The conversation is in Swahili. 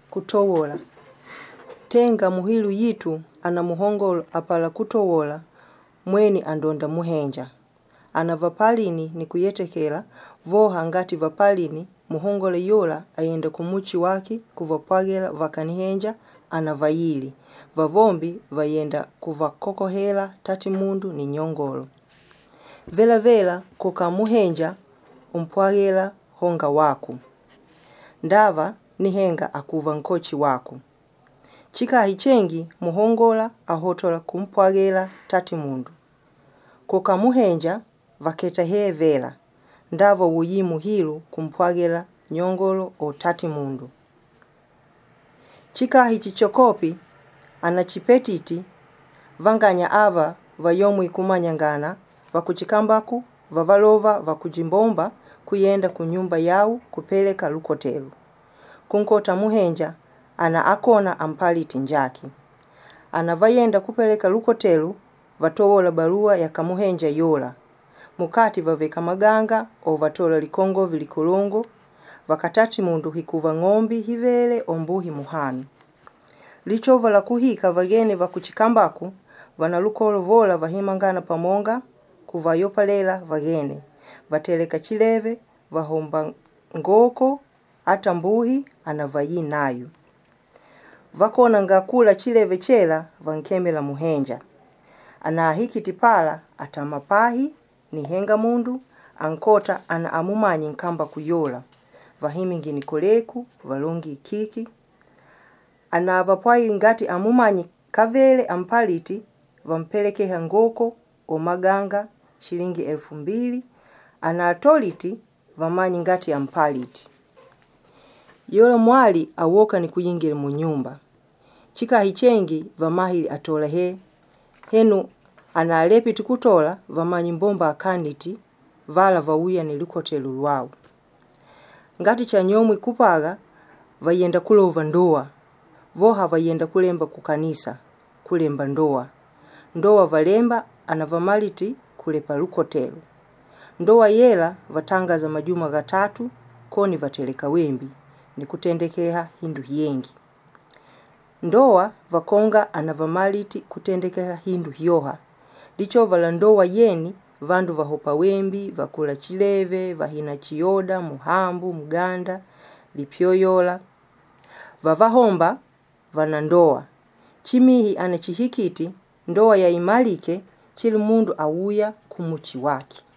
Kutowola. Tenga muhilu yitu ana muhongolo apala kutowola mweni andonda muhenja. Ana vapalini ni kuyetekela voha ngati vapalini muhongole yola ayenda kumuchi waki kuvapagela vakanihenja ana vayili. Vavombi vayenda kuvakokohela tati mundu ni nyongolo. Vela vela kuka muhenja umpwagela honga waku. Ndava ni henga akuva nkochi waku. Chika hichengi muhongola ahotola kumpwagela tati mundu. Kuka muhenja vaketa hee vela. Ndava wuyimu hilu kumpwagela nyongolo o tati mundu. Chika hichichokopi anachipetiti vanganya ava vayomu ikumanyangana vakuchikambaku vavalova vakujimbomba kuyenda kunyumba yao kupeleka lukotelu. Kunkota muhenja ana akona ampaliti njaki. Ana vayenda kupeleka lukotelu vatowola barua ya kamuhenja yola. Mukati vaveka maganga o vatola likongo vilikolongo vakatati mundu hikuva ngombi hivele ombuhi muhanu. Lichova la kuhika vagene vakuchikambaku vanalukolo vola vahimangana pamonga kuvayopalela vagene. Vateleka chileve vahomba ngoko ata mbuhi anavayi nayu. Vakona ngakula chileve chela vankemela muhenja. Ana hiki tipala atamapahi ni henga mundu ankota ana amumanyi nkamba kuyola. Vahimingi ni koleku valongi kiki. Ana vapuai ngati amumanyi kavele ampaliti vampeleke hangoko o maganga shilingi 2,000. Ana atoliti vamanyi ngati ampaliti. Yola mwali awoka ni kuyingile mu nyumba. Chika hichengi vamahili atola henu ana alepiti kutola vamanyi mbomba akaniti vala vawuya ni lukotelu lwawu. Ngati chanyomu ikupaga vayenda kulova ndoa. Voha vayenda kulemba kukanisa kulemba ndoa. Ndoa valemba ana vamaliti kulepa lukotelu. Ndoa yela vatangaza majuma gatatu koni vateleka wembi ni kutendekeha hindu yengi. Ndoa vakonga anavamaliti kutendekeha hindu yoha. Lichova la ndoa yeni vandu vahopa wembi, vakula chileve, vahina chioda, muhambu, muganda, lipioyola. Vavahomba vana ndoa. Chimihi anachihikiti ndoa ya imalike chili mundu awuya kumuchi waki.